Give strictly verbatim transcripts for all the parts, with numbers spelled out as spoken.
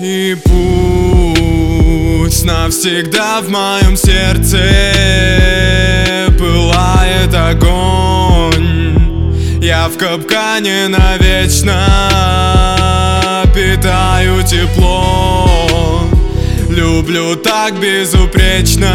И пусть навсегда в моем сердце пылает огонь. Я в капкане навечно питаю тепло. Люблю так безупречно.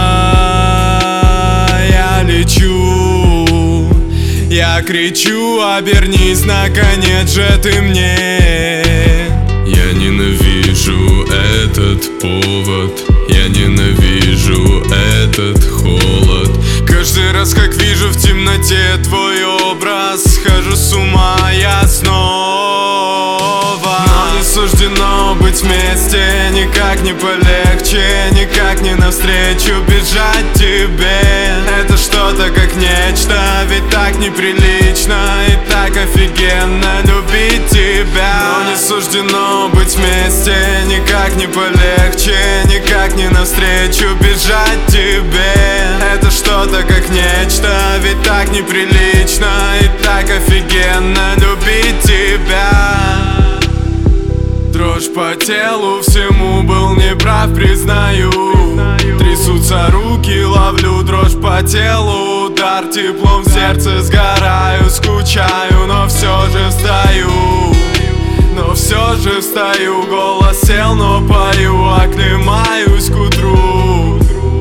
Я лечу, я кричу: обернись, наконец же ты мне. Я ненавижу этот повод, я ненавижу этот холод. Каждый раз, как вижу в темноте твой образ, схожу с ума я снова. Но не суждено быть вместе, никак не полегче, никак не навстречу бежать тебе. Это что-то как нечто, ведь так неприлично и так офигенно любить тебя. Но не суждено быть вместе, никак не полегче, никак не навстречу бежать тебе. Это что-то как нечто, ведь так неприлично и так офигенно любить тебя. Дрожь по телу, всему был неправ, признаю. Трясутся руки, ловлю дрожь по телу. Удар теплом в сердце, сгораю, скучаю, но все же встаю. Но все же встаю, голос сел, но пою, оклемаюсь к утру.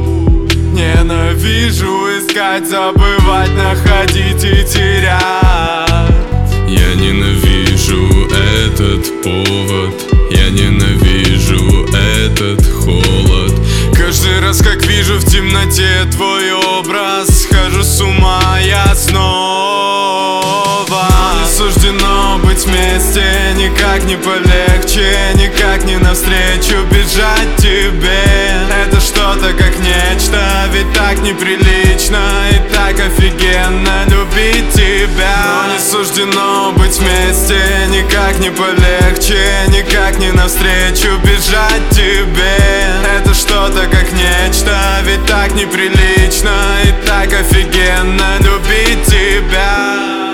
Ненавижу искать, забывать, находить и терять. Я ненавижу этот повод, я ненавижу этот холод. Каждый раз, как вижу в темноте твой образ, схожу с ума я снова. Не суждено быть вместе, никак не полегче, никак не навстречу бежать тебе. Это что-то как нечто, ведь так неприлично и так офигенно любить тебя. Но не суждено быть вместе, никак не полегче, никак не навстречу бежать тебе. Это что-то как нечто, ведь так неприлично и так офигенно любить тебя.